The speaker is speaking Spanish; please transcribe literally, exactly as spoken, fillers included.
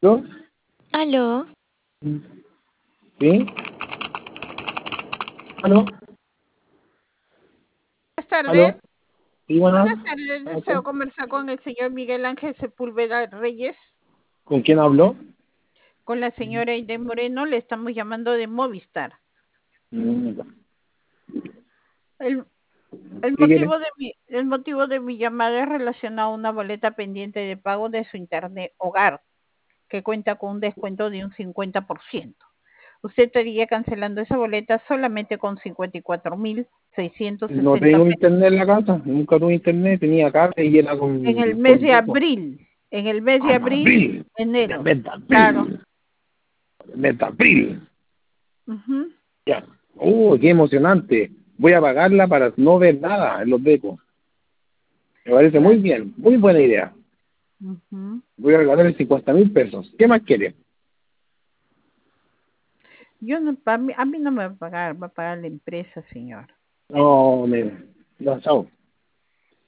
¿Yo? Aló. ¿Sí? ¿Aló? Buenas tardes. ¿Aló? Sí, buenas. Buenas tardes. Deseo conversar con el señor Miguel Ángel Sepúlveda Reyes. ¿Con quién habló? Con la señora Aide Moreno. Le estamos llamando de Movistar. Mm, El, el, ¿Qué quiere? motivo de mi, el motivo de mi llamada es relacionado a una boleta pendiente de pago de su internet hogar, que cuenta con un descuento de un cincuenta por ciento. Usted estaría cancelando esa boleta solamente con cincuenta y cuatro mil seiscientos sesenta No tengo pesos. internet en la casa. Nunca tuve internet. Tenía cable y era con... En el mes con de Vivo. abril. En el mes de Ah, abril, abril. enero. El mes de abril. Claro. El mes de abril. Uh-huh. Ya. ¡Oh, qué emocionante! Voy a pagarla para no ver nada en los becos. Me parece Claro. muy bien. Muy buena idea. Uh-huh. Voy a regalarle cincuenta mil pesos. ¿Qué más quiere? Yo no, a mí, a mí no me va a pagar, va a pagar la empresa, señor. No, me... No, chao.